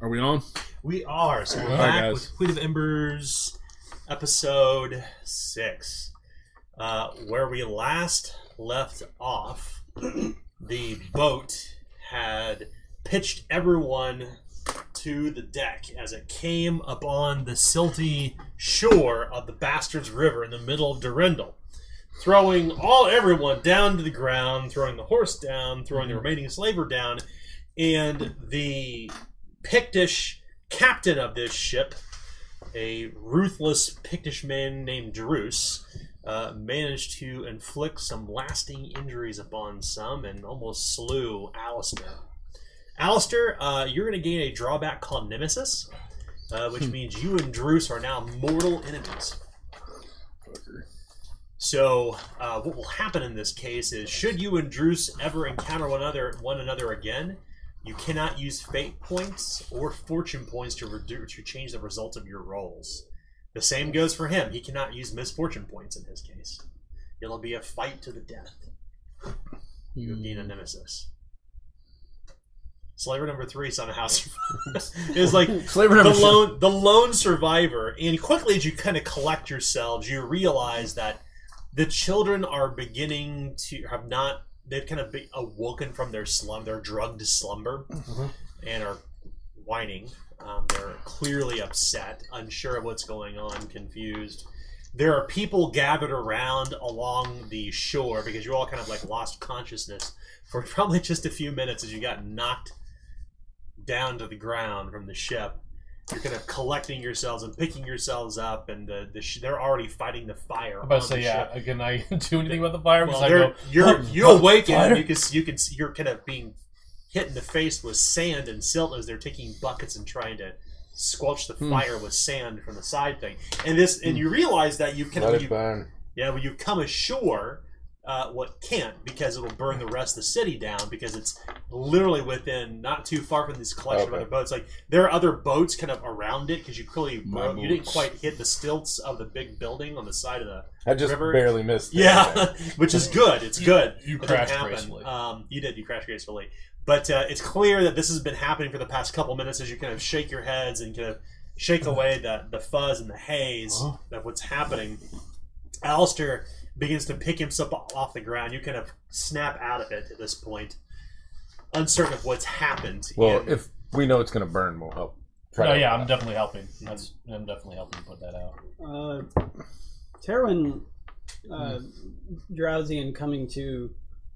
Are we on? We are. So we're All back right, with Queen of Embers, episode 6. Where we last left off, the boat had pitched everyone to the deck as it came upon the silty shore of the Bastards River in the middle of Durendal, throwing everyone down to the ground, throwing the horse down, throwing the remaining slaver down, and the Pictish captain of this ship, a ruthless Pictish man named Druce, managed to inflict some lasting injuries upon some and almost slew Alistair. Alistair, you're going to gain a drawback called Nemesis, which means you and Druce are now mortal enemies. So what will happen in this case is, should you and Druce ever encounter one another again, you cannot use fate points or fortune points to change the result of your rolls. The same goes for him. He cannot use misfortune points in his case. It'll be a fight to the death. You gain a nemesis. Slaver number 3 somehow is like the lone survivor. And quickly as you kind of collect yourselves, you realize that the children are beginning to they've kind of been awoken from their drugged slumber, and are whining. They're clearly upset, unsure of what's going on, confused. There are people gathered around along the shore because you all kind of like lost consciousness for probably just a few minutes as you got knocked down to the ground from the ship. You're kind of collecting yourselves and picking yourselves up, and they're already fighting the fire. I'm about to say, yeah. Can I do anything about the fire? Well, you awaken. And you're kind of being hit in the face with sand and silt as they're taking buckets and trying to squelch the fire with sand from the side thing. And you realize that you've kind of burn. Yeah, when you come ashore, can't, because it'll burn the rest of the city down, because it's literally within not too far from this collection of other boats. Like, there are other boats kind of around it because you didn't quite hit the stilts of the big building on the side of the I just river. barely missed it. Yeah, which is good. It's good. You crashed gracefully. You did. You crashed gracefully. But it's clear that this has been happening for the past couple minutes as you kind of shake your heads and kind of shake away the fuzz and the haze of what's happening. Alistair begins to pick himself off the ground. You kind of snap out of it at this point, uncertain of what's happened. Well, if we know it's going to burn, we'll help. I'm definitely helping. I'm definitely helping put that out. Terwin, drowsy and coming to,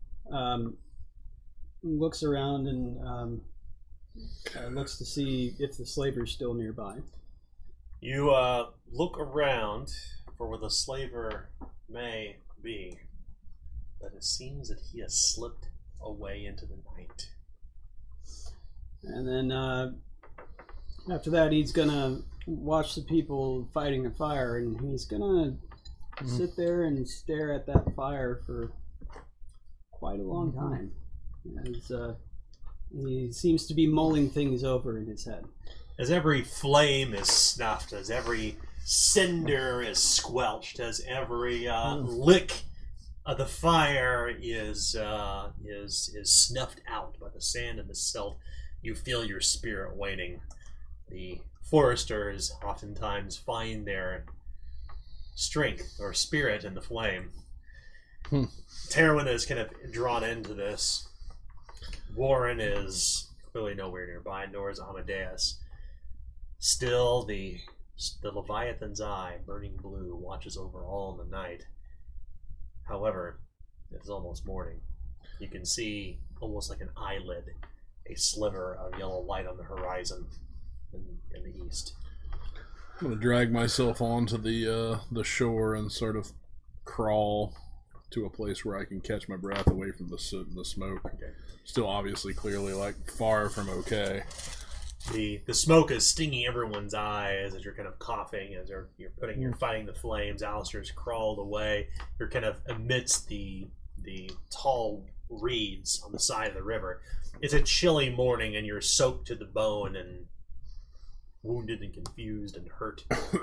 looks around and looks to see if the slaver's still nearby. You look around for where the slaver may be, but it seems that he has slipped away into the night. And then after that, he's gonna watch the people fighting the fire, and he's gonna sit there and stare at that fire for quite a long time. As he seems to be mulling things over in his head. As every flame is snuffed, as every cinder is squelched, as every lick of the fire is snuffed out by the sand and the silt, you feel your spirit waning. The foresters oftentimes find their strength or spirit in the flame. Terwin is kind of drawn into this. Warren is clearly nowhere nearby, nor is Amadeus. Still, the Leviathan's eye, burning blue, watches over all in the night. However, it is almost morning. You can see, almost like an eyelid, a sliver of yellow light on the horizon in the east. I'm going to drag myself onto the shore and sort of crawl to a place where I can catch my breath away from the soot and the smoke. Okay. Still obviously clearly like far from okay. The smoke is stinging everyone's eyes as you're kind of coughing, as you're fighting the flames. Alistair's crawled away. You're kind of amidst the tall reeds on the side of the river. It's a chilly morning, and you're soaked to the bone and wounded and confused and hurt.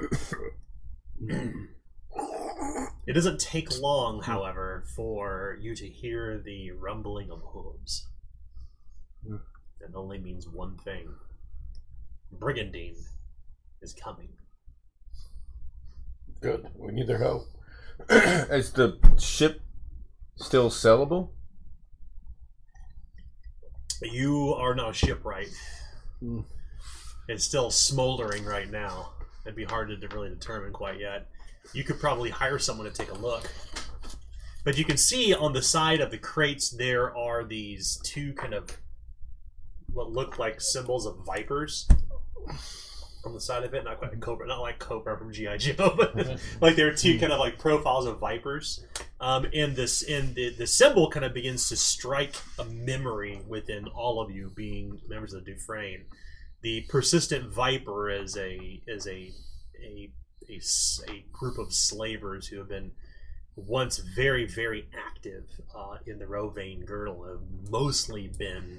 It doesn't take long, however, for you to hear the rumbling of hooves. It only means one thing. brigandine is coming. Good. We need their help. Is the ship still sellable? You are now shipwright. It's still smoldering right now. It'd be hard to really determine quite yet. You could probably hire someone to take a look. But you can see on the side of the crates there are these two kind of what look like symbols of vipers on the side of it. Not quite a cobra, not like Cobra from G.I. Joe, but like there are two kind of like profiles of vipers. And the symbol kind of begins to strike a memory within all of you being members of the Dufresne. The persistent viper is a group of slavers who have been once very, very active in the Rovane girdle, have mostly been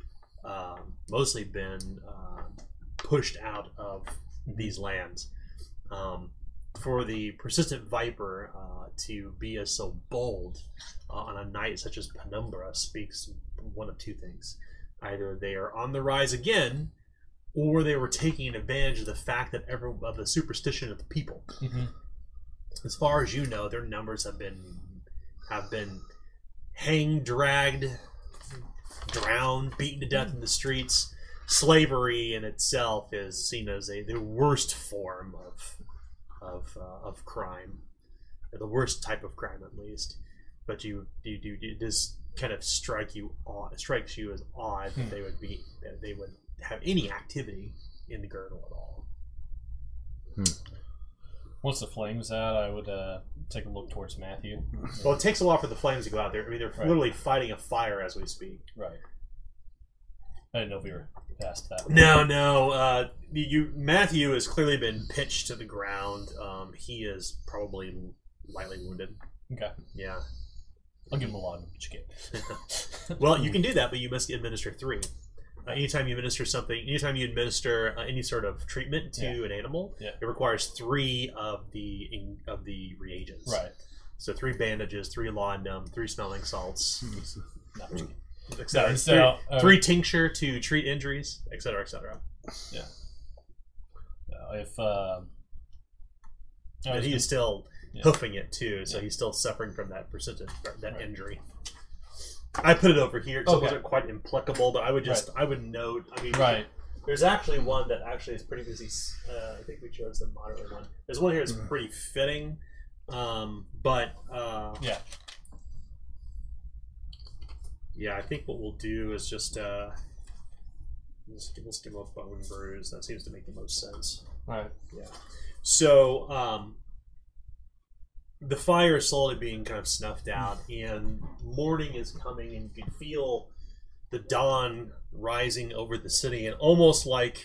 pushed out of these lands. For the persistent viper to be as so bold on a night such as Penumbra speaks one of two things: either they are on the rise again, or they were taking advantage of the fact that of the superstition of the people. As far as you know, their numbers have been hanged, dragged, drowned, beaten to death in the streets. Slavery in itself is seen as the worst form of crime, the worst type of crime at least. But this kind of strikes you as odd that they would have any activity in the girdle at all. Once the flames out, I would take a look towards Matthew. Well, it takes a while for the flames to go out there. I mean, they're literally fighting a fire as we speak. Right. I didn't know if we were past that. No. Matthew has clearly been pitched to the ground. He is probably lightly wounded. Okay. Yeah. I'll give him a lot, but you can't. Well, you can do that, but you must administer 3. Anytime you administer any sort of treatment to an animal, it requires 3 of the reagents. Right. So 3 bandages, 3 laudanum, 3 smelling salts, etc. 3 tincture to treat injuries, etc., etc. Yeah. But he is still hoofing it too, so he's still suffering from that persistent injury. I put it over here because it wasn't quite implicable, but I would note. I mean, there's actually one that actually is pretty busy. I think we chose the moderate one. There's one here that's pretty fitting, but I think what we'll do is just give him a bone bruise. That seems to make the most sense. All right. Yeah. So the fire is slowly being kind of snuffed out, and morning is coming, and you can feel the dawn rising over the city, and almost like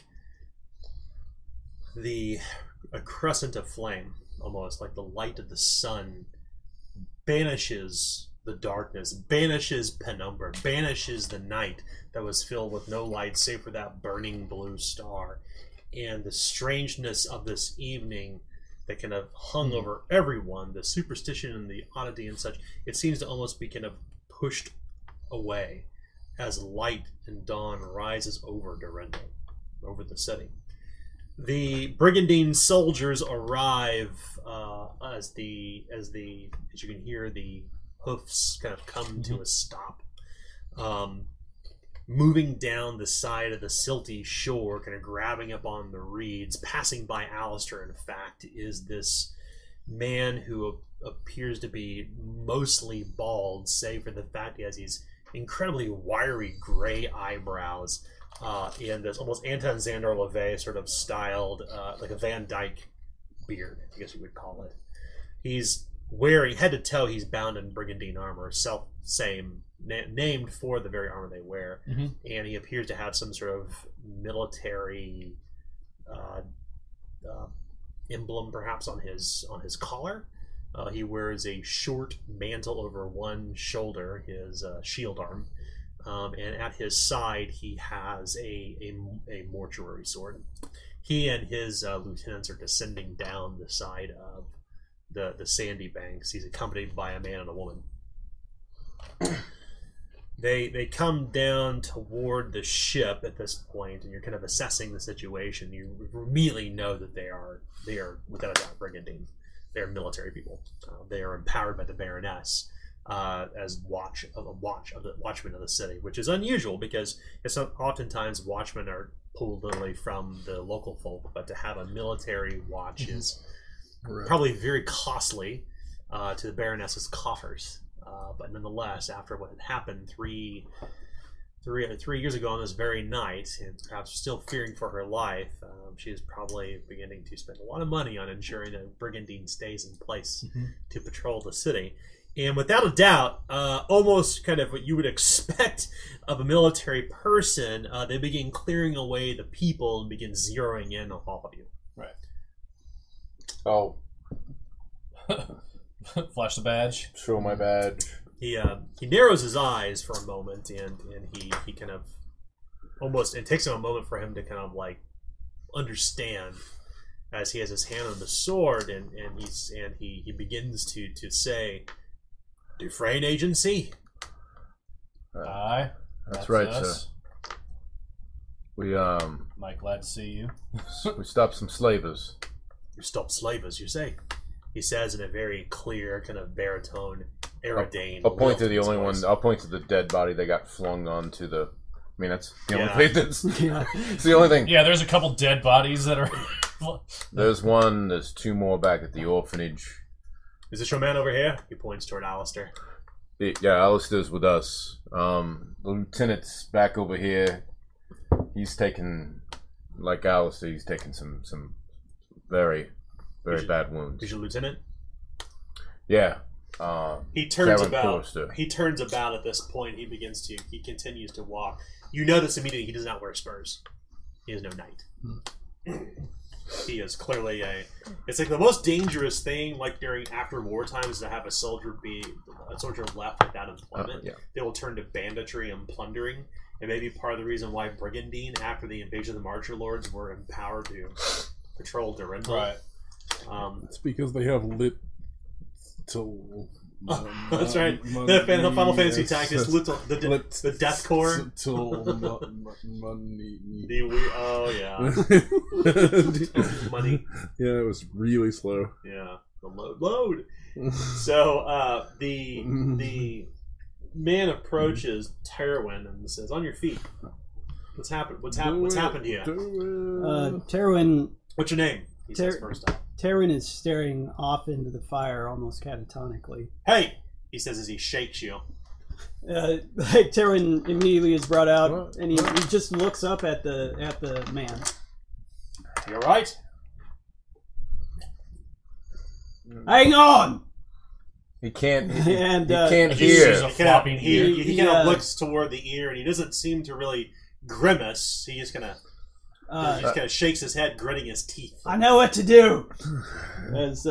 a crescent of flame, almost like the light of the sun banishes the darkness, banishes penumbra, banishes the night that was filled with no light save for that burning blue star. And the strangeness of this evening that kind of hung over everyone, the superstition and the oddity and such, it seems to almost be kind of pushed away as light and dawn rises over Dorendo, over the city. The brigandine soldiers arrive as you can hear the hoofs kind of come to a stop. Moving down the side of the silty shore, kind of grabbing up on the reeds, passing by Alistair, in fact, is this man who appears to be mostly bald, save for the fact he has these incredibly wiry gray eyebrows and this almost Anton Szandor LaVey sort of styled, like a Van Dyke beard, I guess you would call it. He's wearing, head to toe, he's bound in brigandine armor, named for the very armor they wear, and he appears to have some sort of military emblem, perhaps on his collar. He wears a short mantle over one shoulder, his shield arm, and at his side he has a mortuary sword. He and his lieutenants are descending down the side of the sandy banks. He's accompanied by a man and a woman. They come down toward the ship at this point, and you're kind of assessing the situation. You immediately know that they are without a doubt brigandine. They are military people. They are empowered by the Baroness as watchmen of the city, which is unusual because it's not, oftentimes watchmen are pulled literally from the local folk, but to have a military watch is probably very costly to the Baroness's coffers. But nonetheless, after what had happened three years ago on this very night, and perhaps still fearing for her life, she is probably beginning to spend a lot of money on ensuring that brigandine stays in place to patrol the city. And without a doubt, almost kind of what you would expect of a military person, they begin clearing away the people and begin zeroing in on all of you. Right. Oh, Flash the badge. show my badge. He narrows his eyes for a moment, and he kind of almost, it takes him a moment for him to kind of like understand as he has his hand on the sword, and he begins to say, Dufresne Agency. Aye. That's right, us. sir. We Mike, glad to see you. we stopped some slavers. You stop slavers, you say? He says in a very clear, kind of baritone, Aridane. I'll point to the only voice. one. I'll point to the dead body that got flung onto the. I mean, that's the Yeah. only thing. That's Yeah. it's the only thing. Yeah, there's a couple dead bodies that are. There's one. There's two more back at the orphanage. Is this your man over here? He points toward Alistair. Yeah, Alistair's with us. The lieutenant's back over here. He's taken, like Alistair, he's taken some very bad wounds. He's your lieutenant? Yeah. He turns Karen about. Forrester. He turns about at this point. He continues to walk. You notice immediately he does not wear spurs. He is no knight. He is clearly it's like the most dangerous thing, like after war times, to have a soldier left without employment. Yeah. They will turn to banditry and plundering. And maybe part of the reason why Brigandine, after the invasion of the Marcher Lords, were empowered to patrol Durindal. Right. It's because they have lit till. That's right. The Final Fantasy tactics, the Death Corps. Till money. Oh yeah, money. Yeah, it was really slow. Yeah, the load. So the man approaches Terwin and says, "On your feet. What's happened? What's happened here? Terwin What's your name?" He says first off. Terwin is staring off into the fire almost catatonically. Hey, he says as he shakes you. Terwin immediately is brought out, What? and he just looks up at the man. You all right? Hang on! He can't. And, he can't he hear. sees a flopping ear. He kind of looks toward the ear, and he doesn't seem to really grimace. He just kind of shakes his head, gritting his teeth. I know what to do. As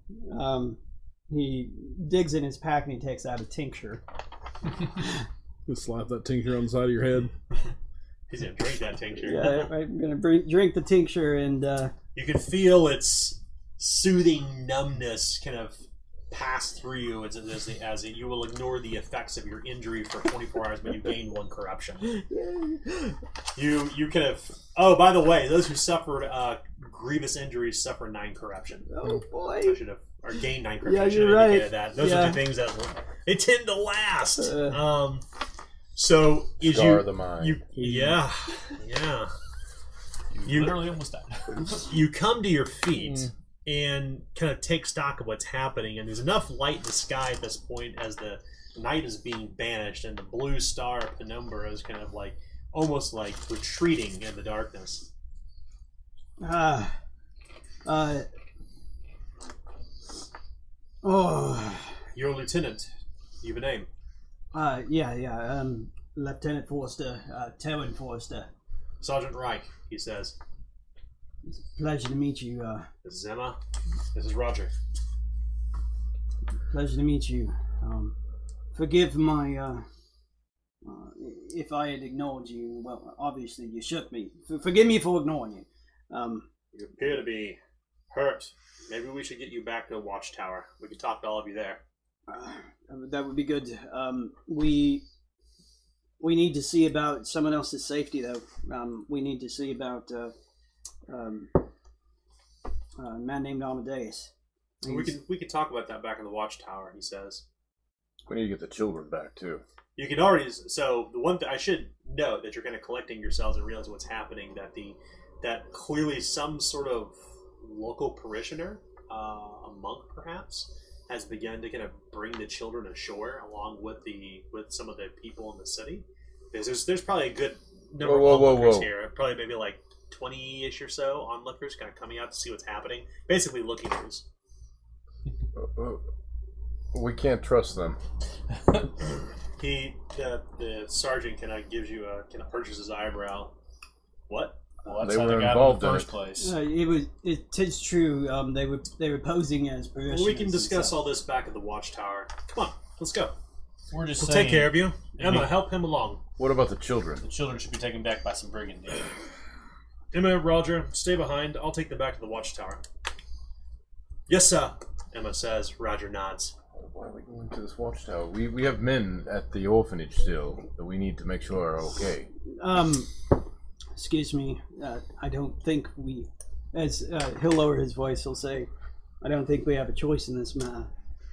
he digs in his pack and he takes out a tincture. Just slap that tincture on the side of your head. He's gonna drink that tincture. Yeah, I'm gonna drink the tincture, and You can feel its soothing numbness kind of pass through you as you will ignore the effects of your injury for 24 hours, but you gain 1 corruption. You kind of. Oh, by the way, those who suffered grievous injuries suffer 9 corruption. oh boy, I should have, or gain 9 corruption. Yeah, I should have you're right. indicated that. Those are the things that they tend to last. So is Scar the mind. yeah. You literally almost died. You come to your feet and kind of take stock of what's happening, and there's enough light in the sky at this point as the night is being banished, and the blue star penumbra is kind of like almost like retreating in the darkness. You're a lieutenant. You have a name. Lieutenant Forster, Terwin Forster. Sergeant Reich, he says. It's a pleasure to meet you. This is Emma. This is Roger. Pleasure to meet you. Forgive my, if I had ignored you. Well, obviously you shook me. Forgive me for ignoring you. You appear to be hurt. Maybe we should get you back to the watchtower. We can talk to all of you there. That would be good. We We need to see about someone else's safety, though. We need to see about a man named Amadeus. We can talk about that back in the watchtower. He says. We need to get the children back too. You can already. So the one thing I should note that you're kind of collecting yourselves and realize what's happening. That clearly some sort of local parishioner, a monk perhaps, has begun to kind of bring the children ashore along with some of the people in the city. Because there's probably a good number of onlookers here. Probably maybe like 20-ish or so onlookers kind of coming out to see what's happening. Basically look-ers. We can't trust them. The sergeant kind of gives you kind of perches his eyebrow. What? Well, that's They how were they got involved in in the first it. place. It is true. They were posing as parishioners. Well, we can and discuss stuff. all this back at the watchtower. Come on, let's go. We're just We'll saying, take care of you. Emma, Mhm. help him along. What about the children? the children should be taken back by some brigand. Emma, Roger, stay behind. I'll take them back to the watchtower. Yes, sir, Emma says. Roger nods. Why are we going to this watchtower? We have men at the orphanage still that we need to make sure are okay. Excuse me. I don't think we. As he'll lower his voice, he'll say, "I don't think we have a choice in this matter."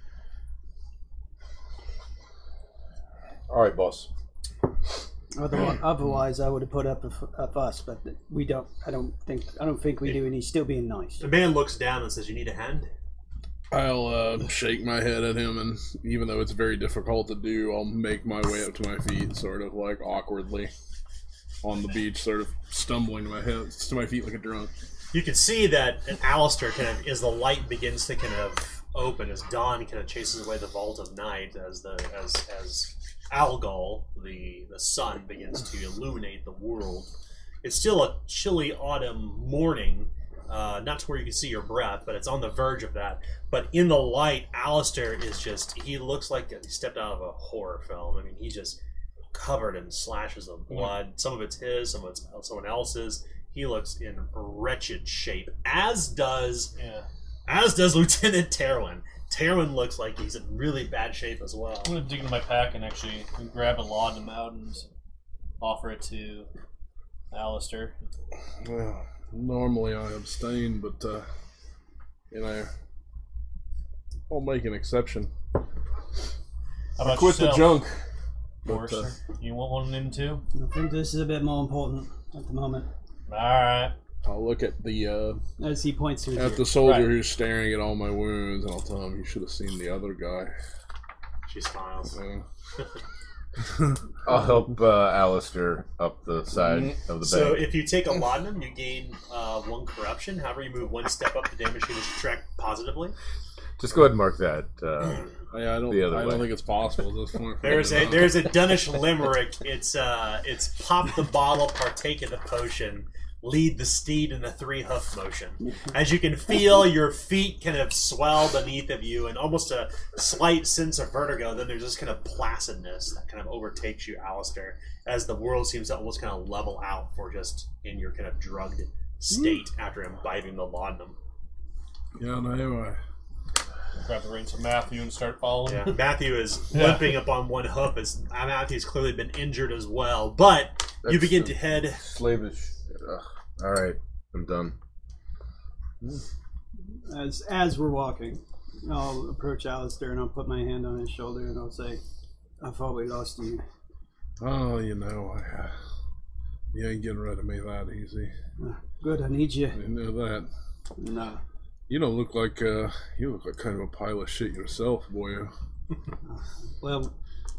All right, boss. Otherwise, I would have put up a fuss, but we don't. I don't think we do, and he's still being nice. The man looks down and says, "You need a hand?" I'll shake my head at him, and even though it's very difficult to do, I'll make my way up to my feet, sort of like awkwardly on the beach, sort of stumbling to my feet like a drunk. You can see that Alistair kind of, as the light begins to kind of open, as dawn kind of chases away the vault of night, as Algol, the sun, begins to illuminate the world. It's still a chilly autumn morning, not to where you can see your breath, but it's on the verge of that. But in the light, Alistair is he looks like he stepped out of a horror film. I mean, he's just covered in slashes of blood. Some of it's his, some of it's someone else's. He looks in wretched shape, as does Lieutenant Terwin. Terwin looks like he's in really bad shape as well. I'm going to dig into my pack and actually grab a laudanum out and offer it to Alistair. Well, normally I abstain, but I'll make an exception. How about Quit yourself, the junk. Forrester? You want one of them too? I think this is a bit more important at the moment. Alright. I'll look at the As he points to his ear. soldier Right. who's staring at all my wounds, and I'll tell him you should have seen the other guy. She smiles. I'll help Alistair up the side of the So bank. if you take a laudanum, you gain 1 corruption. However, you move 1 step up, the damage should track positively. Just go ahead and mark that. Yeah, I don't think it's possible at this point. There's a Dunnish limerick. It's pop the bottle, partake of the potion, lead the steed in a 3-hoof motion. As you can feel your feet kind of swell beneath of you, and almost a slight sense of vertigo. Then there's this kind of placidness that kind of overtakes you, Alistair, as the world seems to almost kind of level out for just in your kind of drugged state after imbibing the laudanum. Yeah, no, Grab the reins from Matthew and start following. Yeah, Matthew is limping up on 1 hoof, as Matthew's clearly been injured as well. But you That's begin to head. Slavish. Ugh. All right, I'm done. As we're walking, I'll approach Alistair and I'll put my hand on his shoulder and I'll say, "I thought we lost you." Oh, you ain't getting rid of me that easy. Good, I need you. You know that. No. You don't look like you look like kind of a pile of shit yourself, boy. Well,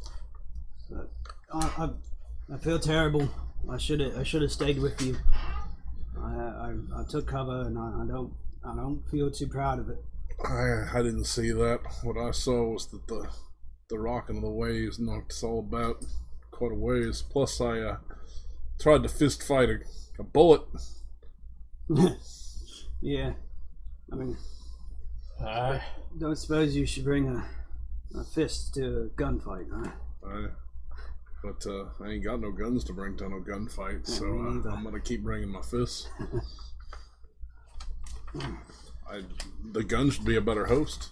I feel terrible. I should have stayed with you. I took cover and I don't feel too proud of it. I didn't see that. What I saw was that the rocking of the waves knocked us all about quite a ways. Plus, I tried to fist fight a bullet. Yeah. I mean, Alright. don't suppose you should bring a fist to a gunfight, huh? But I ain't got no guns to bring to no gunfight, so me neither. I'm gonna keep bringing my fists. The gun should be a better host.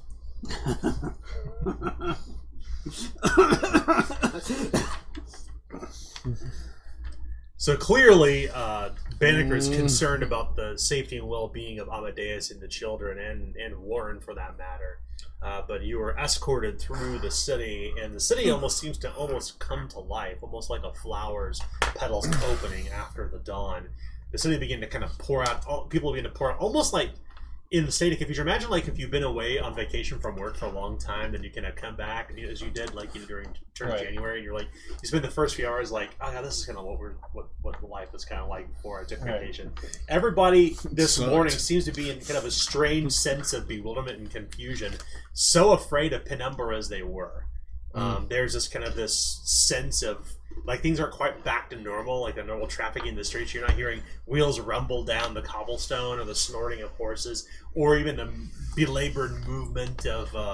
So clearly, Banneker is concerned about the safety and well-being of Amadeus and the children, and Warren for that matter. But you were escorted through the city, and the city almost seems to come to life, almost like a flower's petals opening after the dawn. The city began to kind of pour out. People begin to pour out, almost like in the state of confusion. Imagine like if you've been away on vacation from work for a long time, then you kind of come back, as you did, like during January, and you're like, you spend the first few hours like, oh yeah, this is kind of what life was kind of like before I took vacation. Everybody this morning seems to be in kind of a strange sense of bewilderment and confusion, so afraid of penumbra as they were. There's this kind of this sense of like things aren't quite back to normal, like the normal traffic in the streets. You're not hearing wheels rumble down the cobblestone or the snorting of horses, or even the belabored movement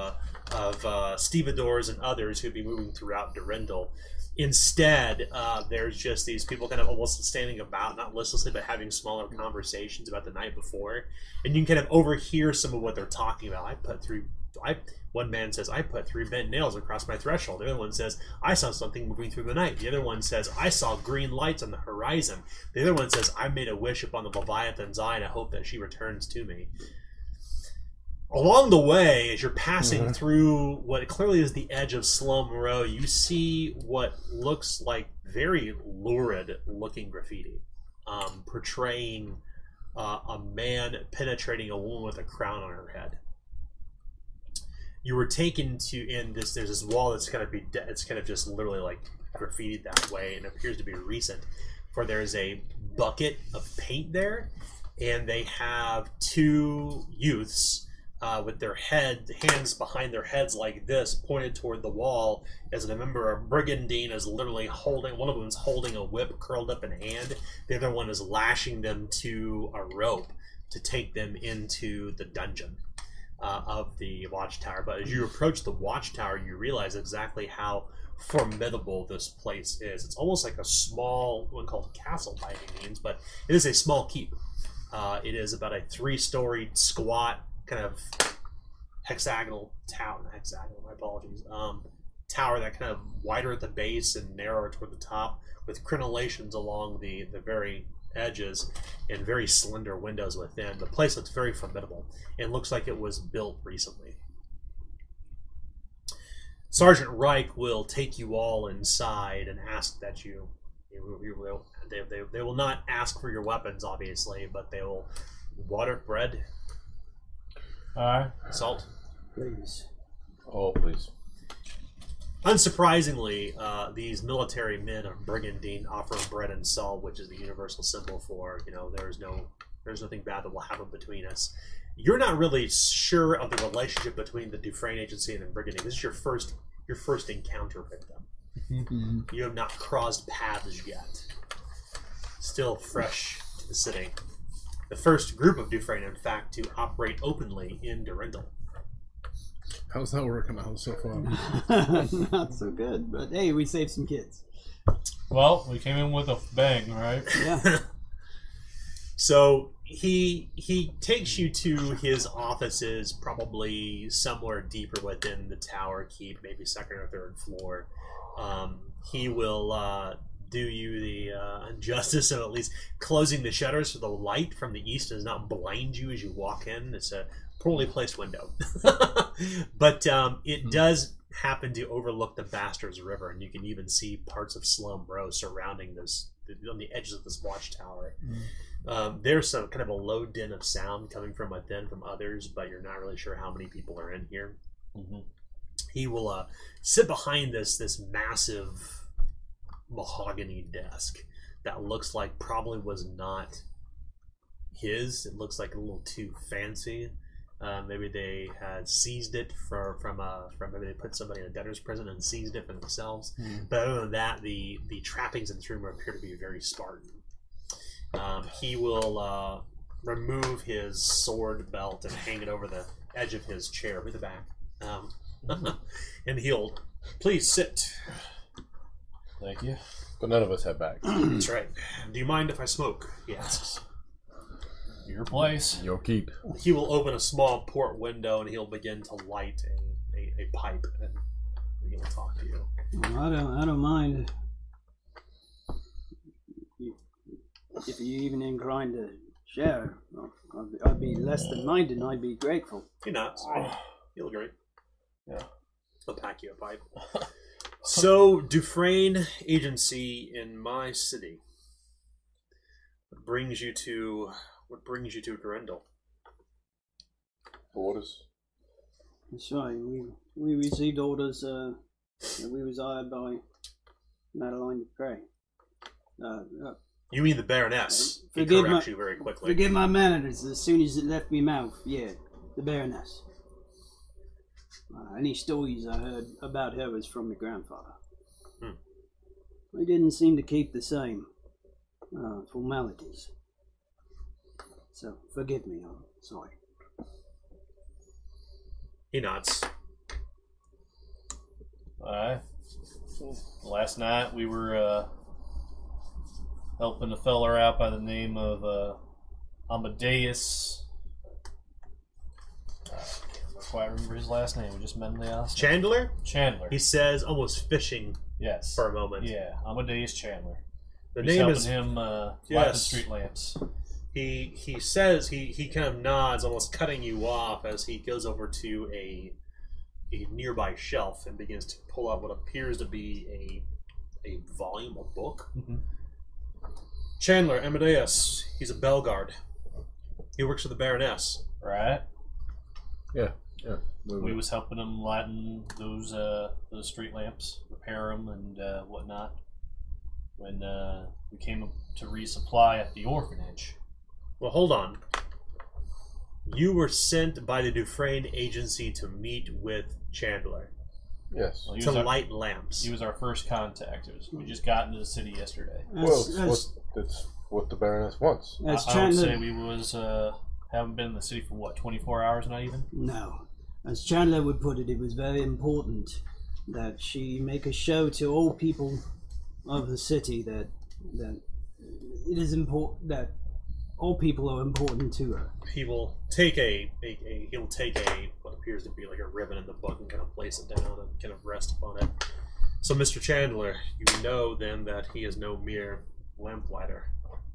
of stevedores and others who'd be moving throughout Durendal. Instead, there's just these people kind of almost standing about, not listlessly, but having smaller conversations about the night before, and you can kind of overhear some of what they're talking about. One man says, I put 3 bent nails across my threshold. The other one says, I saw something moving through the night. The other one says, I saw green lights on the horizon. The other one says, I made a wish upon the Leviathan's eye, and I hope that she returns to me. Along the way, as you're passing through what clearly is the edge of Slum Row, you see what looks like very lurid-looking graffiti, portraying a man penetrating a woman with a crown on her head. You were taken to there's this wall that's kind of just literally like graffitied that way, and appears to be recent. For there's a bucket of paint there, and they have 2 youths with their hands behind their heads like this, pointed toward the wall. As a member of Brigandine is literally holding, one of them is holding a whip curled up in hand. The other one is lashing them to a rope to take them into the dungeon of the watchtower. But as you approach the watchtower, you realize exactly how formidable this place is. It's almost like a small, one called castle by any means, but it is a small keep. It is about a 3-storied, squat, kind of hexagonal tower. My apologies. Tower that kind of wider at the base and narrower toward the top, with crenellations along the very edges and very slender windows within. The place looks very formidable and looks like it was built recently. Sergeant Reich will take you all inside and ask that they will not ask for your weapons, obviously, but they will water, bread, salt, Please. Oh, please. Unsurprisingly, these military men of Brigandine offer bread and salt, which is the universal symbol for, there's nothing bad that will happen between us. You're not really sure of the relationship between the Dufresne Agency and the Brigandine. This is your first encounter with them. You have not crossed paths yet. Still fresh to the city. The first group of Dufresne, in fact, to operate openly in Durendal. How's that working out so far? Not so good, but hey, we saved some kids. Well, we came in with a bang, right? Yeah. So he takes you to his offices, probably somewhere deeper within the tower keep, maybe 2nd or 3rd floor. He will do you the justice of at least closing the shutters so the light from the east does not blind you as you walk in. It's a poorly placed window. But it does happen to overlook the Bastards River, and you can even see parts of Slum Row surrounding this, on the edges of this watchtower. There's some kind of a low din of sound coming from within from others, but you're not really sure how many people are in here. He will sit behind this massive mahogany desk that looks like probably was not his. It looks like a little too fancy. Maybe they had seized it from maybe they put somebody in a debtor's prison and seized it for themselves. But other than that, the trappings in this room appear to be very Spartan. He will remove his sword belt and hang it over the edge of his chair with the back. And he'll, please sit. Thank you. But none of us have bags. That's right. Do you mind if I smoke? He asks. Your place. Your keep. He will open a small port window and he'll begin to light a pipe, and he will talk to you. Well, I don't mind. if you're even inclined to share, I'd be less than minded and I'd be grateful. You're not. You look great. Yeah. I'll pack you a pipe. So, Dufresne Agency in my city. What brings you to Grendel? Orders. That's right. We received orders that we was hired by Madeline Dupre. You mean the Baroness? He Forgive corrects my- you very quickly. Forgive my manners as soon as it left me mouth. Yeah, the Baroness. Any stories I heard about her was from my grandfather. They didn't seem to keep the same formalities. So, forgive me, I'm sorry. He nods. Alright. Last night we were helping a feller out by the name of Amadeus. I can't quite remember his last name. We just met him the last name. Chandler? Chandler. He says, almost fishing Yes. for a moment. Yeah, Amadeus Chandler. The He's name helping is. him light the yes. street lamps. He says he kind of nods, almost cutting you off as he goes over to a nearby shelf and begins to pull out what appears to be a volume, a book. Mhm. Chandler, Amadeus, he's a Belgard. He works for the Baroness. Right? Yeah. We was helping him lighten those street lamps, repair them and whatnot. When we came up to resupply at the orphanage. Well, hold on. You were sent by the Dufresne Agency to meet with Chandler Yes. Well, to light lamps. He was our first contact. We just got into the city yesterday. That's what the Baroness wants. I would Chandler, say we was haven't been in the city for what, 24 hours, not even? no, as Chandler would put it, it was very important that she make a show to all people of the city that it is important that all people are important to her. He will take he'll take what appears to be like a ribbon in the book and kind of place it down and kind of rest upon it. So, Mr. Chandler, you know then that he is no mere lamplighter.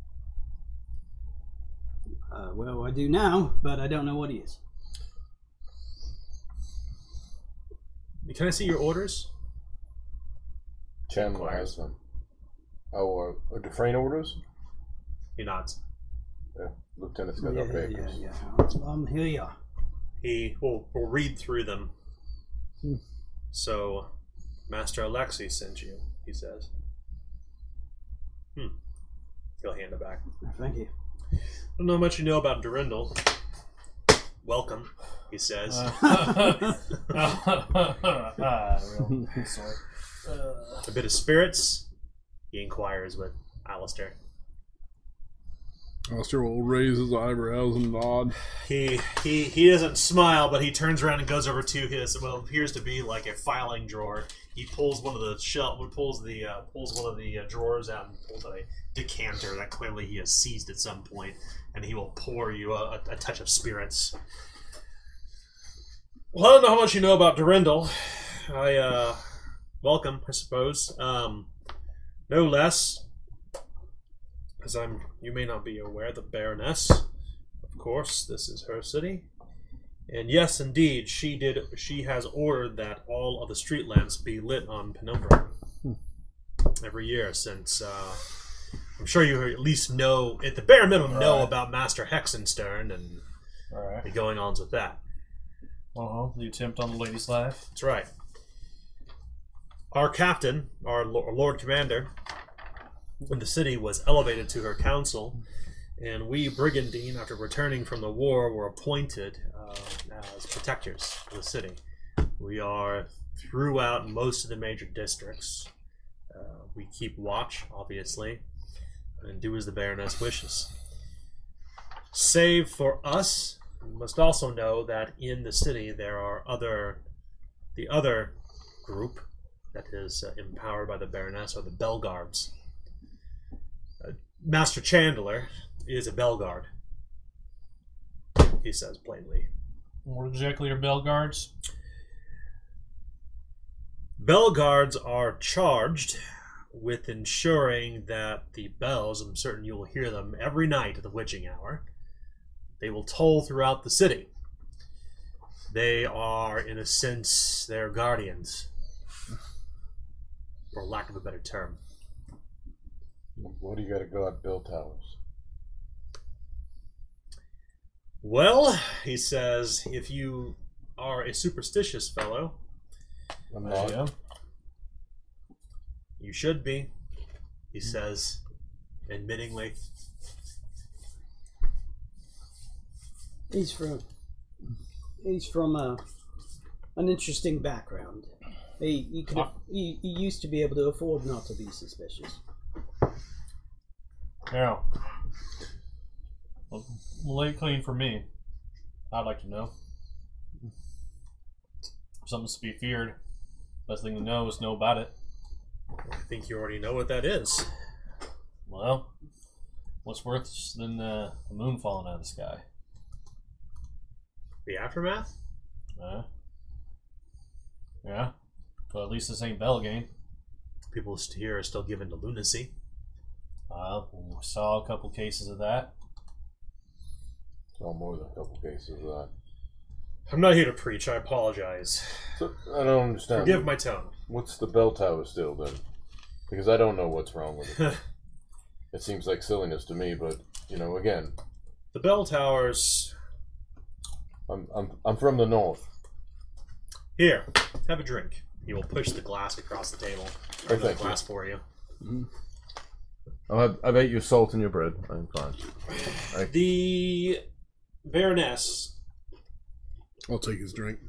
Well, I do now, but I don't know what he is. Can I see your orders? Chandler has them. Oh, Dufresne orders? He nods. Yeah. Lieutenant's got our papers. Yeah. Here you are. He will read through them. So, Master Alexei sent you, he says. He'll hand it back. Thank you. I don't know much you know about Durendal. Welcome, he says. Real sorry. A bit of spirits, he inquires with Alistair. Alistair will raise his eyebrows and nod. He doesn't smile, but he turns around and goes over to his what appears to be like a filing drawer. He pulls one of the pulls one of the drawers out and pulls out a decanter that clearly he has seized at some point, and he will pour you a touch of spirits. Well, I don't know how much you know about Durendal. Welcome, I suppose. No less. As you may not be aware, the Baroness, of course, this is her city. And yes, indeed, she has ordered that all of the street lamps be lit on Penumbra every year since, I'm sure you at least know, at the bare minimum, know about Master Hexenstern and Alright. the going-ons with that. The attempt on the lady's life. That's right. Our captain, our Lord Commander, when the city was elevated to her council, and we Brigandine, after returning from the war, were appointed as protectors of the city. We are throughout most of the major districts. We keep watch, obviously, and do as the Baroness wishes. Save for us, you must also know that in the city there are the other group that is empowered by the Baroness, or the Belgards. Master Chandler is a Belgard, he says plainly. What exactly are Belgards? Belgards are charged with ensuring that the bells, I'm certain you will hear them every night at the witching hour, they will toll throughout the city. They are, in a sense, their guardians, for lack of a better term. What do you got to guard bell towers? Well, he says, if you are a superstitious fellow, I'm not. Yeah. you should be, he says, admittingly. He's from an interesting background. He used to be able to afford not to be suspicious. Yeah. Well, lay it clean for me. I'd like to know. If something's to be feared, best thing to know is know about it. I think you already know what that is. Well, what's worse than the moon falling out of the sky? The aftermath? Yeah. Well, at least this ain't Belgain. People here are still given to lunacy. We saw a couple cases of that. Saw more than a couple cases of that. I'm not here to preach, I apologize. So, I don't understand. Forgive my tone. What's the bell tower still then? Because I don't know what's wrong with it. It seems like silliness to me, but again, The bell towers. I'm from the north. Here, have a drink. He will push the glass across the table. Or the thank you. glass for you. I've ate your salt and your bread. I'm fine. The Baroness. I'll take his drink.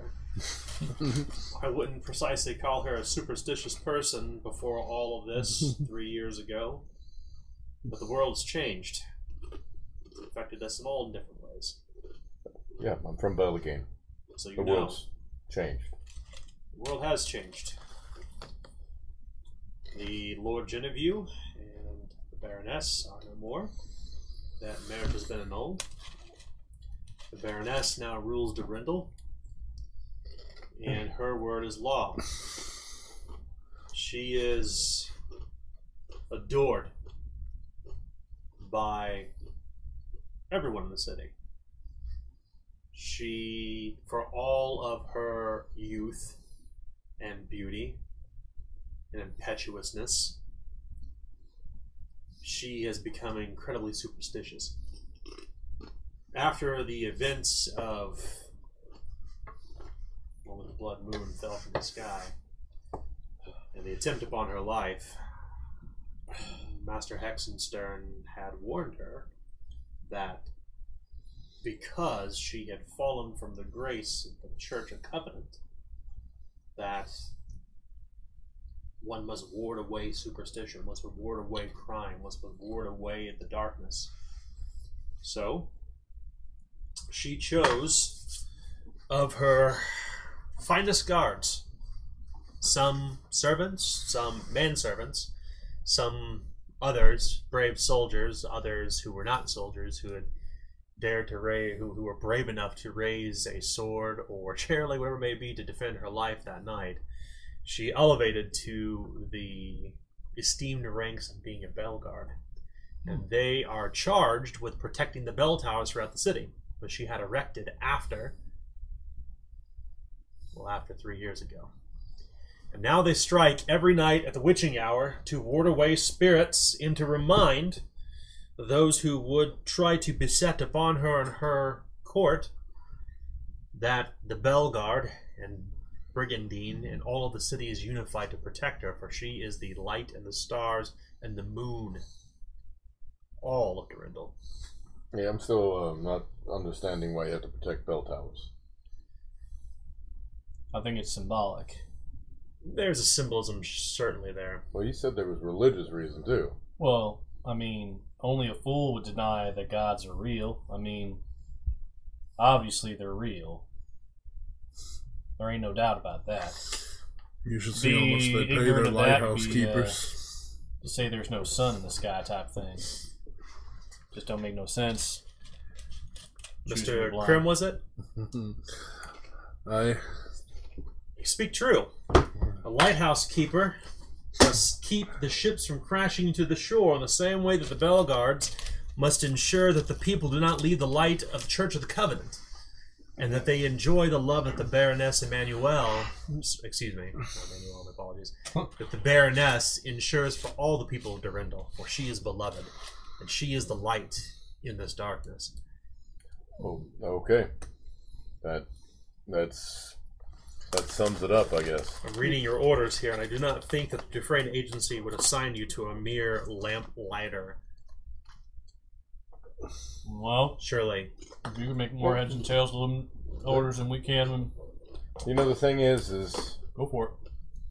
I wouldn't precisely call her a superstitious person before all of this 3 years ago. But the world's changed. It's affected us in all different ways. Yeah, I'm from Belgain. So you The know, world's changed. the world has changed. The Lord Genevieve and the Baroness are no more. That marriage has been annulled. The Baroness now rules Durindal, and her word is law. She is adored by everyone in the city. She, for all of her youth and beauty and impetuousness, she has become incredibly superstitious. After the events of when the blood moon fell from the sky and the attempt upon her life, Master Hexenstern had warned her that because she had fallen from the grace of the Church of Covenant, that one must ward away superstition, must ward away crime, must ward away the darkness. So, she chose of her finest guards, some servants, some manservants, some others, brave soldiers, others who were not soldiers, who had dared to raise, who were brave enough to raise a sword or chair, like whatever it may be, to defend her life that night. She elevated to the esteemed ranks of being a bell guard. And they are charged with protecting the bell towers throughout the city, which she had erected after 3 years ago. And now they strike every night at the witching hour to ward away spirits and to remind those who would try to beset upon her and her court that the bell guard and Brigandine and all of the city is unified to protect her, for she is the light and the stars and the moon, all of Durindal. Yeah, I'm still not understanding why you have to protect bell towers. I think it's symbolic. There's a symbolism certainly there. Well, you said there was religious reason too. Well, I mean, only a fool would deny that gods are real. I mean, obviously they're real. There ain't no doubt about that. You should see how much they pay ignorant their of that, lighthouse be, keepers. To say there's no sun in the sky type thing just don't make no sense. Choosing Mr. blind. Krim, was it? I You speak true. A lighthouse keeper must keep the ships from crashing into the shore in the same way that the bell guards must ensure that the people do not leave the light of the Church of the Covenant, and that they enjoy the love that the Baroness Emmanuel, excuse me, not Emmanuel, my apologies, that the Baroness ensures for all the people of Durendal, for she is beloved, and she is the light in this darkness. Oh, okay. That sums it up, I guess. I'm reading your orders here, and I do not think that the Dufresne Agency would assign you to a mere lamp lighter. Well, Surely. if you can make more heads and tails of them orders than we can, then You know, the thing is go for it.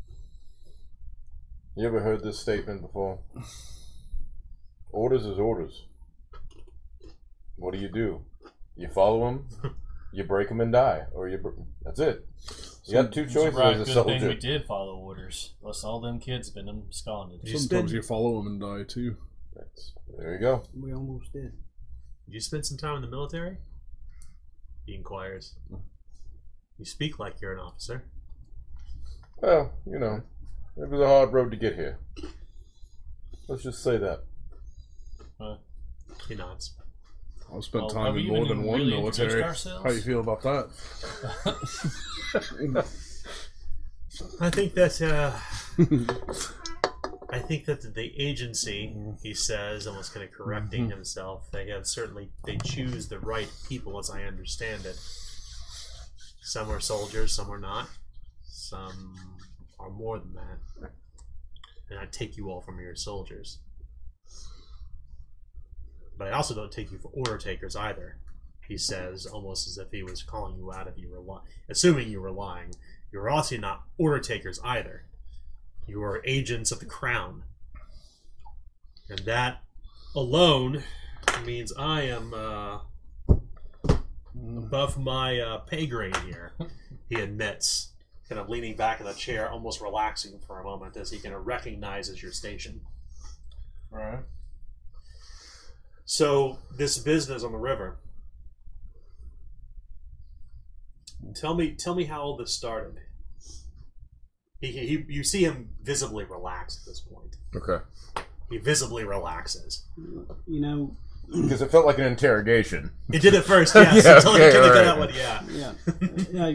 you ever heard this statement before? Orders is orders. What do? You follow them, you break them and die, or that's it. You got two It's a choices right as a good soldier. thing we did follow orders. Plus, all them kids been absconded. Sometimes you follow them and die too. There you go. We almost did. Did you spend some time in the military? He inquires. You speak like you're an officer. Well, you know, it was a hard road to get here. Let's just say that. He nods. I've spent Well, time have in we more even than one really military. introduced How ourselves? you feel about that? I think that the agency, he says, almost kind of correcting himself, they choose the right people, as I understand it. Some are soldiers, some are not. Some are more than that. And I take you all from your soldiers. But I also don't take you for order takers either, he says, almost as if he was calling you out if you were assuming you were lying. You're also not order takers either. You are agents of the crown. And that alone means I am above my pay grade here, he admits, kind of leaning back in the chair, almost relaxing for a moment as he kind of recognizes your station. Right. So, this business on the river. Tell me how all this started. You see him visibly relax at this point. Okay. He visibly relaxes. You know, Because it felt like an interrogation. It did at first, yes. Yeah, until he okay, kind of got right. out with, yeah. yeah.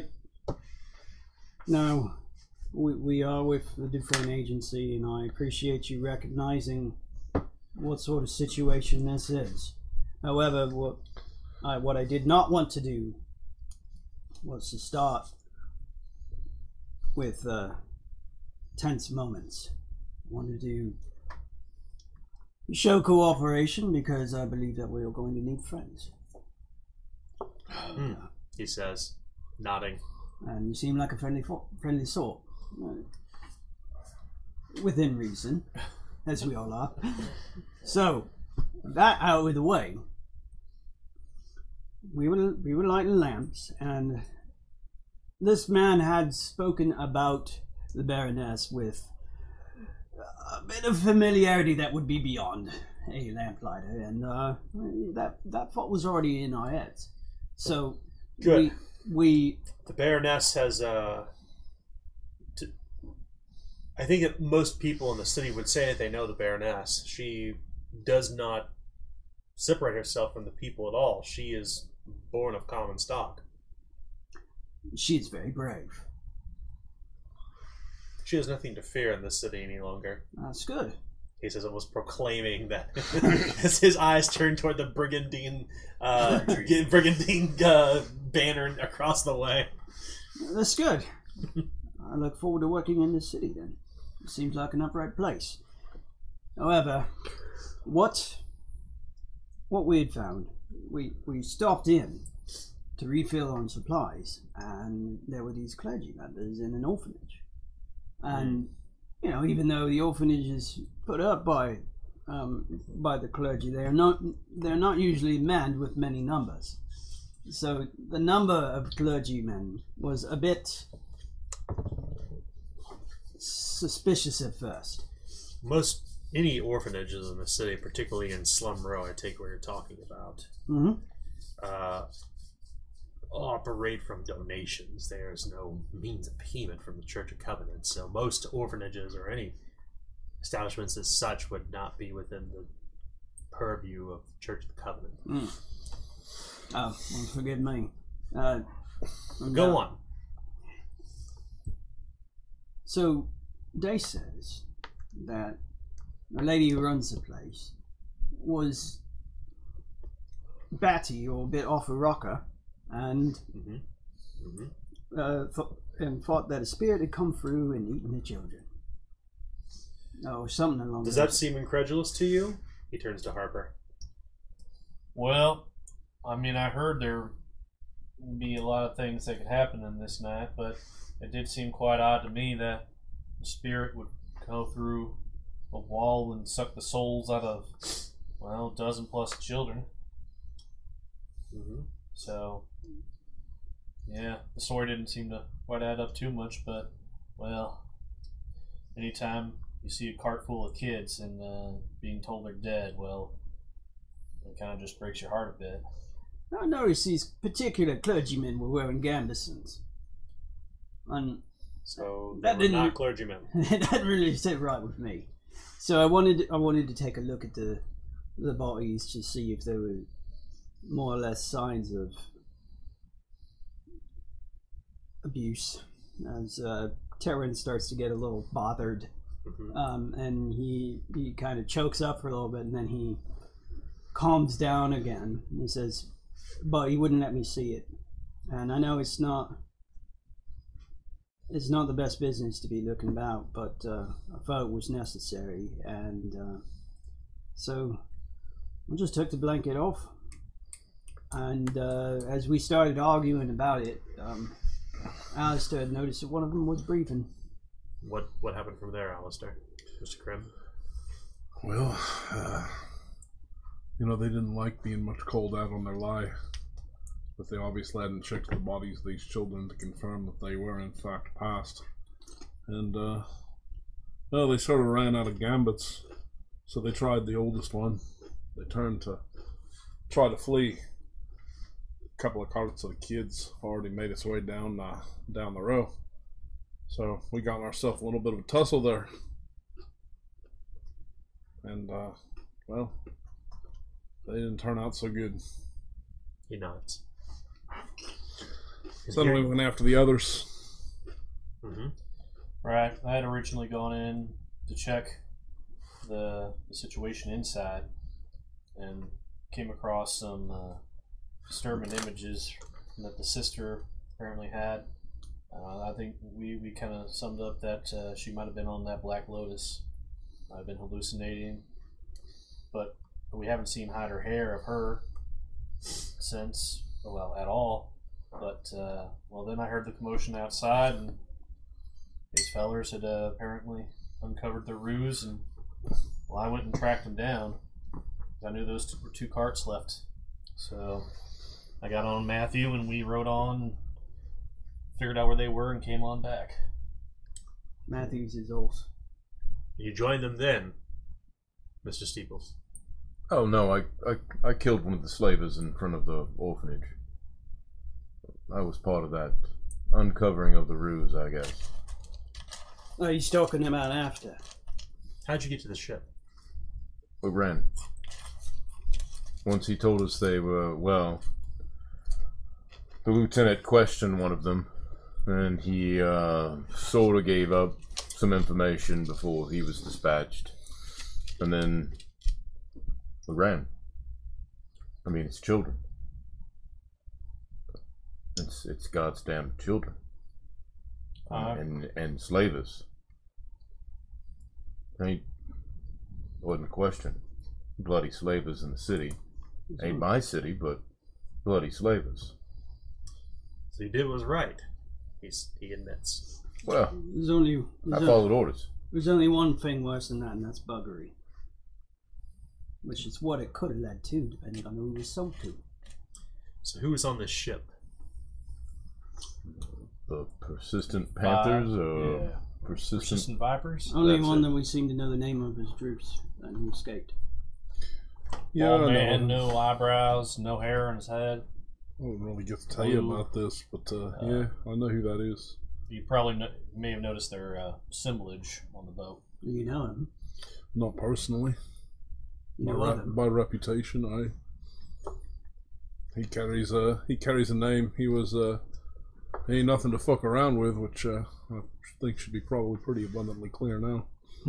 No, we are with the Dufresne Agency, and I appreciate you recognizing what sort of situation this is. However, what I did not want to do was to start with tense moments. I wanted to show cooperation because I believe that we are going to need friends. He says, nodding. And you seem like a friendly sort. Within reason, as we all are. So, that out of the way, we were lighting lamps, and this man had spoken about the Baroness with a bit of familiarity that would be beyond a lamplighter, and that thought was already in our heads. So, Good. we The Baroness has, I think that most people in the city would say that they know the Baroness. She does not separate herself from the people at all. She is born of common stock. she is very brave. She has nothing to fear in this city any longer. That's good. He says, almost proclaiming that as his eyes turn toward the brigandine banner across the way. That's good. I look forward to working in this city then. It seems like an upright place. However, what we had found, we stopped in to refill on supplies, and there were these clergy members in an orphanage. And you know, even though the orphanage is put up by the clergy, they're not usually manned with many numbers. So the number of clergymen was a bit suspicious at first. Any orphanages in the city, particularly in Slum Row, I take what you're talking about, operate from donations. There's no means of payment from the Church of Covenant. So most orphanages or any establishments as such would not be within the purview of the Church of the Covenant. Oh, well, forgive me. Go on. So, Day says that the lady who runs the place was batty or a bit off a rocker, and thought that a spirit had come through and eaten the children. Oh, something along Does those that seem incredulous to you? He turns to Harper. Well, I mean, I heard there would be a lot of things that could happen in this night, but it did seem quite odd to me that the spirit would go through a wall and suck the souls out of, well, a dozen plus children. So, yeah, the story didn't seem to quite add up too much, but, well, anytime you see a cart full of kids and being told they're dead, well, it kind of just breaks your heart a bit. I noticed these particular clergymen were wearing gambesons. And So That they were didn't- not clergymen. that didn't really sit right with me. So I wanted to take a look at the bodies to see if there were more or less signs of abuse. As Terran starts to get a little bothered, and he kind of chokes up for a little bit, and then he calms down again. He says, "But he wouldn't let me see it, and I know it's not the best business to be looking about, but I thought it was necessary, and so I just took the blanket off, and as we started arguing about it, Alistair had noticed that one of them was breathing." What happened from there, Alistair? Mr. Krim? Well, they didn't like being much called out on their lie, but they obviously hadn't checked the bodies of these children to confirm that they were in fact passed. And, well, they sort of ran out of gambits, so they tried the oldest one. They turned to try to flee. A couple of carts of the kids already made its way down the row. So we got ourselves a little bit of a tussle there. And, well, they didn't turn out so good. He nods. Suddenly we went after the others. Right, I had originally gone in to check the situation inside and came across some disturbing images that the sister apparently had. I think we kind of summed up that she might have been on that Black Lotus. I've been hallucinating, but we haven't seen hide or hair of her since, well, at all. But, well, then I heard the commotion outside, and these fellers had apparently uncovered their ruse, and, well, I went and tracked them down. I knew those were two carts left. So I got on Matthew, and we rode on, figured out where they were, and came on back. Matthews is also. You joined them then, Mr. Steeples. Oh no, I killed one of the slavers in front of the orphanage. I was part of that uncovering of the ruse, I guess. Oh, he's talking about after. How'd you get to the ship? We ran. Once he told us they were, well, the lieutenant questioned one of them, and he sort of gave up some information before he was dispatched. And then we ran. I mean, it's children. It's God's damn children. And slavers. Wasn't a question. Bloody slavers in the city. Ain't my city, but bloody slavers. So you did what was right, he admits. Well, I There's followed orders. There's only one thing worse than that, and that's buggery. Which is what it could have led to, depending on who it was sold to. So who was on this ship? The persistent panthers or Yeah. Persistent vipers? Only That's one it. that we seem to know the name of is Druce, and he escaped. Yeah, Old I man, know. no eyebrows, no hair on his head. I don't really get to tell you Blue. about this, but yeah, I know who that is. You probably may have noticed their assemblage on the boat. Do you know him? Not personally. You know of him? By reputation, he carries a name. He was ain't nothing to fuck around with, which I think should be probably pretty abundantly clear now.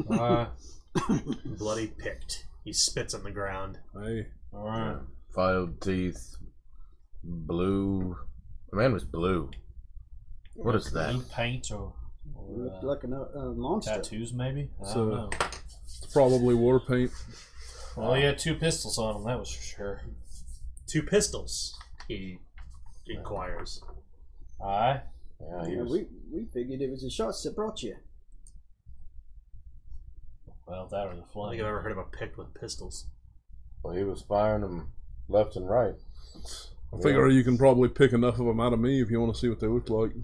Bloody picked. He spits on the ground. Hey, All right. Filed teeth, blue. The man was blue. What is that? Blue paint or Looked like a monster. tattoos, maybe? I So- don't know. it's probably war paint. Well, he had 2 pistols on him, that was for sure. 2 pistols, he inquires. Aye. Yeah, he Yeah, was. we figured it was the shots that brought you. Well, that was a I don't flame. think I've ever heard of a picked with pistols. Well, he was firing them left and right. I figure you can probably pick enough of them out of me if you want to see what they look like.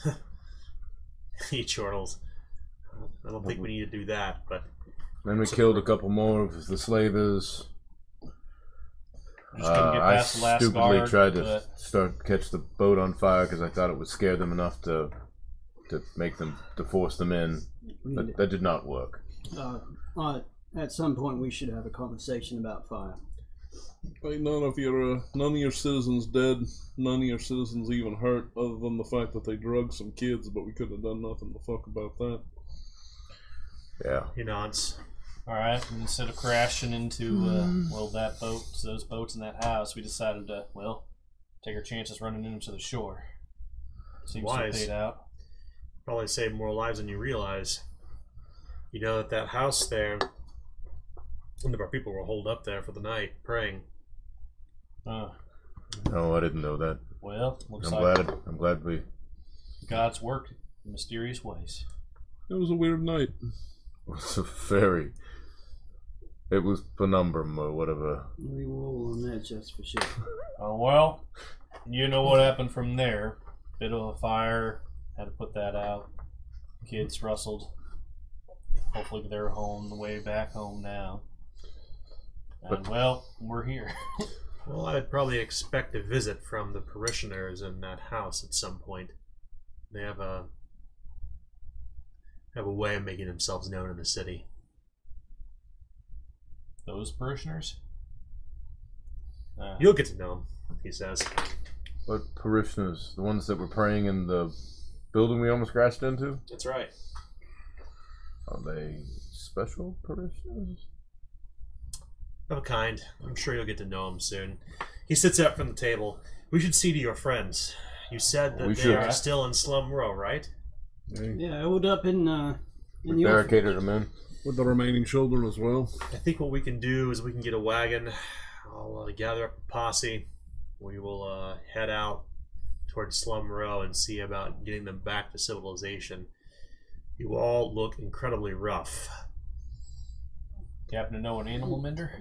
He chortles. I don't think we need to do that, but Then we killed a couple more of the slavers. Just couldn't get I past the last stupidly guard, tried to but catch the boat on fire because I thought it would scare them enough to make them to force them in, but that did not work. At some point, we should have a conversation about fire. Ain't none of your citizens dead. None of your citizens even hurt, other than the fact that they drugged some kids. But we couldn't have done nothing to fuck about that. Yeah. he nods. Alright, and instead of crashing into, those boats in that house, we decided to, take our chances running into the shore. Seems to have Wise. paid out. Probably save more lives than you realize. You know that house there, a number of our people were holed up there for the night, praying. Oh, No, I didn't know that. well, looks I'm like glad we. God's worked in mysterious ways. It was a weird night. It was It was penumbrum or whatever. We were all on that just for sure. Oh, well, you know what happened from there. Bit of a fire, had to put that out. Kids rustled. Hopefully they're home, the way back home now. And, we're here. Well, I'd probably expect a visit from the parishioners in that house at some point. They have a way of making themselves known in the city. Those parishioners? You'll get to know them, he says. What parishioners? The ones that were praying in the building we almost crashed into? That's right. Are they special parishioners? Of a kind. I'm sure you'll get to know him soon. He sits up from the table. We should see to your friends. You said that We they should. are still in Slum Row, right? Hey, Yeah, I hold up in the Barricaded them in. with the remaining children as well. I think what we can do is we can get a wagon. I'll gather up a posse. We will head out towards Slum Row and see about getting them back to civilization. You all look incredibly rough. You happen to know an animal mender?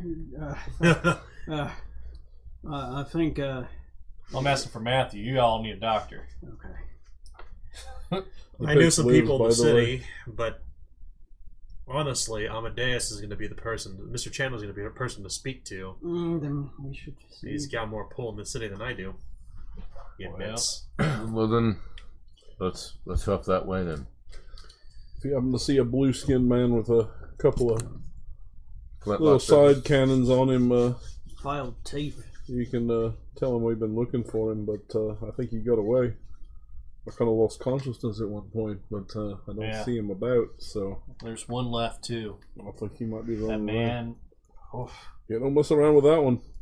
I think. I'm asking for Matthew. You all need a doctor. Okay. I know some Lives, people in by the the way. city, but honestly, Amadeus is going to be the person. Mr. Chandler's going to be the person to speak to. Then we should. He's got more pull in the city than I do. He admits. Well then, let's huff that way then. If you happen to see a blue-skinned man with a couple of Flintlock little pistols. side cannons on him, Filed teeth. you can tell him we've been looking for him. But I think he got away. I kind of lost consciousness at one point, but I don't see him about. So There's one left, too. I think he might be That running away. man. Oh, Yeah, don't mess around with that one.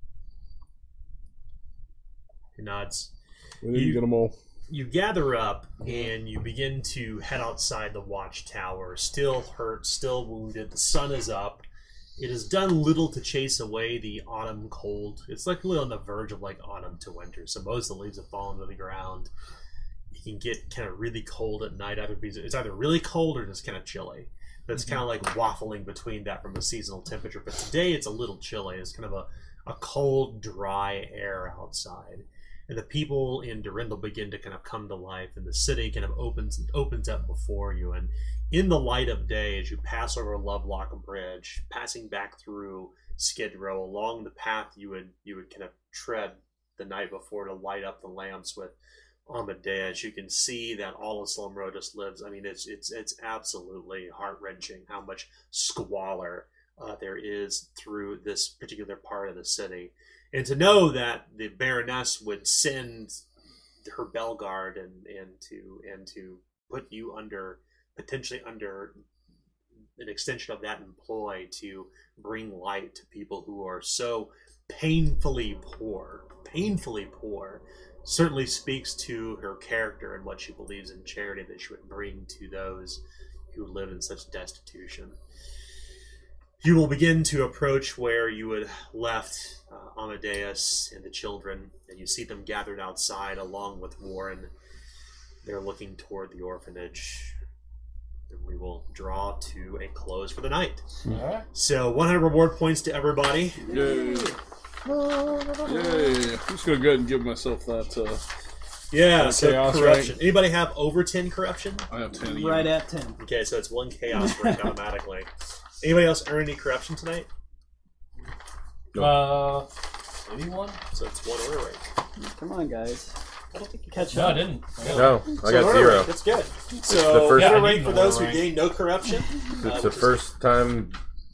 He nods. We didn't get them all. You gather up and you begin to head outside the watchtower. Still hurt, still wounded. The sun is up. It has done little to chase away the autumn cold. It's like really on the verge of like autumn to winter. So most of the leaves have fallen to the ground. You can get kind of really cold at night. Either because it's either really cold or just kind of chilly. That's kind of like waffling between that from a seasonal temperature. But today it's a little chilly. It's kind of a cold, dry air outside. And the people in Durindal begin to kind of come to life, and the city kind of opens up before you. And in the light of day, as you pass over Lovelock Bridge, passing back through Skid Row, along the path you would kind of tread the night before to light up the lamps with Amadeus, you can see that all of Slumrow just lives. I mean, it's absolutely heart-wrenching how much squalor there is through this particular part of the city. And to know that the Baroness would send her Belguard and to put you potentially under an extension of that employ to bring light to people who are so painfully poor, certainly speaks to her character and what she believes in charity that she would bring to those who live in such destitution. You will begin to approach where you had left Amadeus and the children, and you see them gathered outside along with Warren. They're looking toward the orphanage. And we will draw to a close for the night. Alright. So 100 reward points to everybody. Yay. Yay. I'm just going to go ahead and give myself that. Yeah, so chaos corruption. rank. Anybody have over 10 corruption? I have 10 Right at 10. Okay, so it's 1 chaos rank automatically. Anybody else earn any corruption tonight? Maybe one? So it's 1 order rank. Come on, guys. Catch No, I up. didn't. No, I got order 0. rank, that's good. the So first- order Yeah, I rank need for an those order who rank. gain no corruption. It's which the is- first time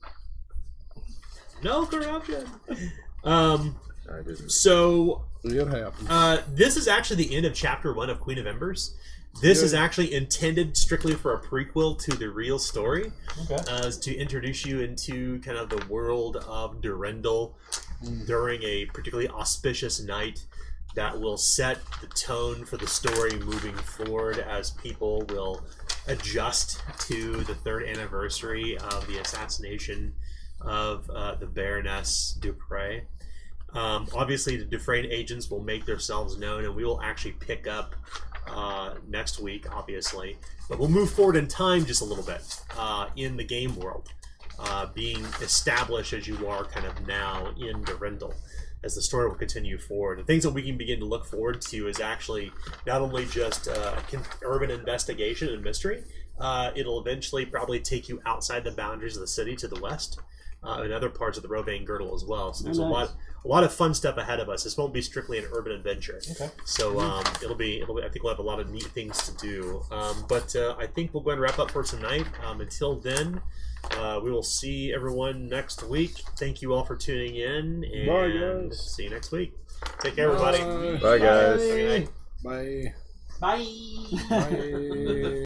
No corruption. I didn't. So It happens. this is actually the end of chapter 1 of Queen of Embers. This is actually intended strictly for a prequel to the real story, Okay. to introduce you into kind of the world of Durendal during a particularly auspicious night that will set the tone for the story moving forward as people will adjust to the 3rd anniversary of the assassination of the Baroness Dupre. Obviously, the Dufresne agents will make themselves known, and we will actually pick up next week, obviously. But we'll move forward in time just a little bit in the game world, being established as you are kind of now in Durendal, as the story will continue forward. The things that we can begin to look forward to is actually not only just urban investigation and mystery, it'll eventually probably take you outside the boundaries of the city to the west, and other parts of the Rovane Girdle as well. So there's a lot of fun stuff ahead of us. This won't be strictly an urban adventure. Okay. So it'll be. I think we'll have a lot of neat things to do. But I think we'll go ahead and wrap up for tonight. Until then, we will see everyone next week. Thank you all for tuning in, and Bye, guys. see you next week. Take care, everybody. Bye, guys. Good night. Bye. Bye. Bye.